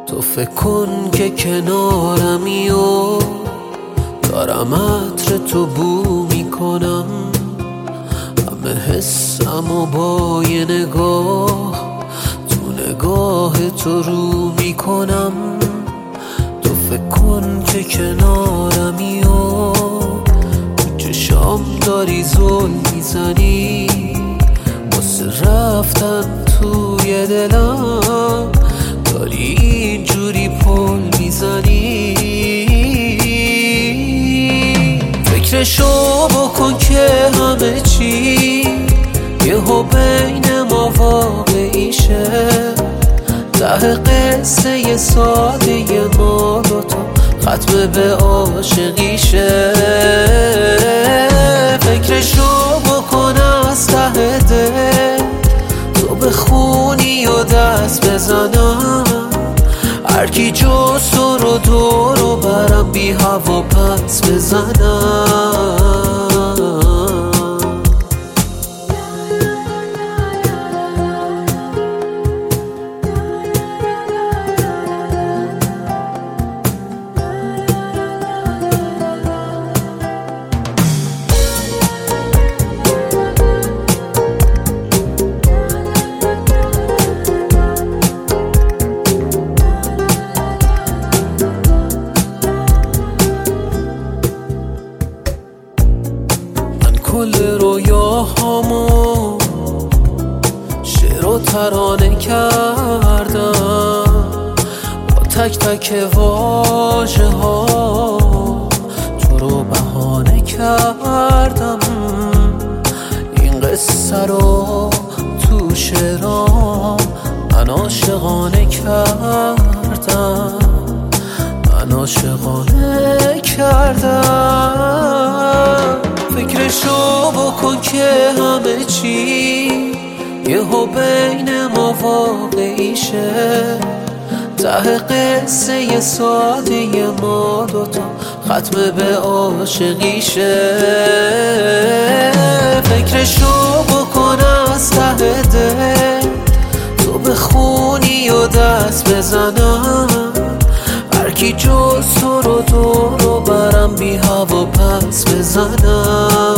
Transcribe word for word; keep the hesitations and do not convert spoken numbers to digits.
تو فکر کن که کنارمی و دارم عطر تو بو میکنم، همه حسم و با یه نگاه تو نگاه تو رو میکنم. تو فکر کن که کنارمی و چشام داری زل میزنی واسه رفتن توی دلم، داری اینجوری پل میزنی. فکرشو بکن که همه چی یهو بین ما واقعیشه، ته قصه یه ساده ما دوتا ختم به عاشقیشه. فکرشو بکن از ته دل تو بخونی و دست بزنم، هرکی جز تو رو دورو برم بی هوا پس بزنم. کل رویاهامو شعر و ترانه کردم، با تک تک واژه ها تو رو بهانه کردم. این قصه رو تو شعرام من عاشقانه کردم، من عاشقانه کردم. فکرشو بکن که همه چی یهو بین ما واقعیشه، ته قصه یه ساده ما دوتا ختم به عاشقیشه. فکرشو بکن از ته دل تو بخونی و دست بزنم، هرکی جز تو رو دورو برم بی هوا پس بزنم.